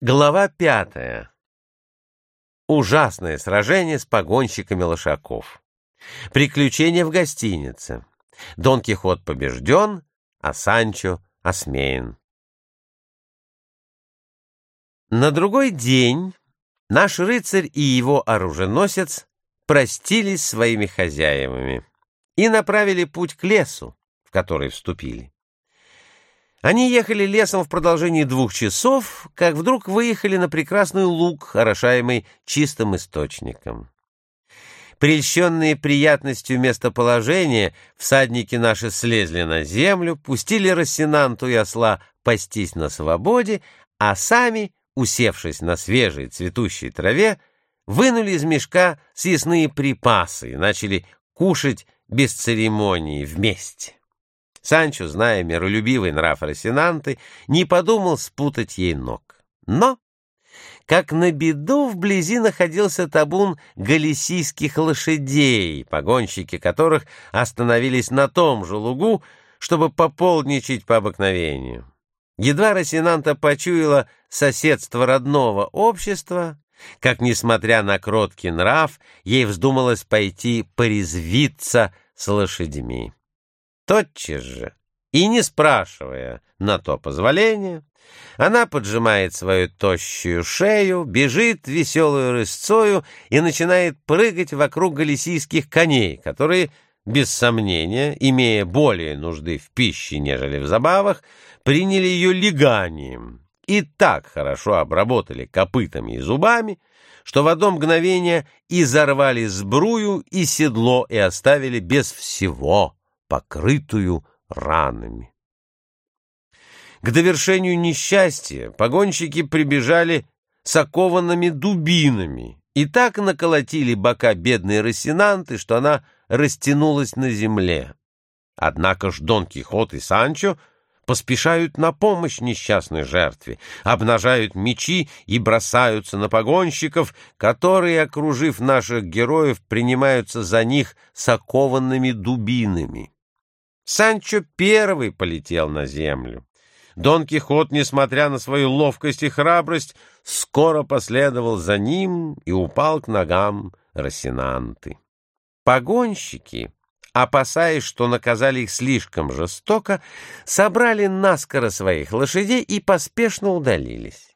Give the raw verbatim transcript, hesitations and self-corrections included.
Глава пятая. Ужасное сражение с погонщиками лошаков. Приключения в гостинице. Дон Кихот побежден, а Санчо осмеян. На другой день наш рыцарь и его оруженосец простились с своими хозяевами и направили путь к лесу, в который вступили. Они ехали лесом в продолжении двух часов, как вдруг выехали на прекрасный луг, орошаемый чистым источником. Прельщенные приятностью местоположения, всадники наши слезли на землю, пустили Росинанту и осла пастись на свободе, а сами, усевшись на свежей цветущей траве, вынули из мешка съестные припасы и начали кушать без церемонии вместе. Санчо, зная миролюбивый нрав Росинанты, не подумал спутать ей ног. Но, как на беду, вблизи находился табун галисийских лошадей, погонщики которых остановились на том же лугу, чтобы пополдничать по обыкновению. Едва Росинанта почуяла соседство родного общества, как, несмотря на кроткий нрав, ей вздумалось пойти порезвиться с лошадьми. Тотчас же, и не спрашивая на то позволения, она поджимает свою тощую шею, бежит веселую рысцою и начинает прыгать вокруг галисийских коней, которые, без сомнения, имея более нужды в пище, нежели в забавах, приняли ее лиганием и так хорошо обработали копытами и зубами, что в одно мгновение изорвали сбрую и седло и оставили без всего, покрытую ранами. К довершению несчастья погонщики прибежали с окованными дубинами и так наколотили бока бедной Росинанты, что она растянулась на земле. Однако ж Дон Кихот и Санчо поспешают на помощь несчастной жертве, обнажают мечи и бросаются на погонщиков, которые, окружив наших героев, принимаются за них с окованными дубинами. Санчо первый полетел на землю. Дон Кихот, несмотря на свою ловкость и храбрость, скоро последовал за ним и упал к ногам Росинанты. Погонщики, опасаясь, что наказали их слишком жестоко, собрали наскоро своих лошадей и поспешно удалились.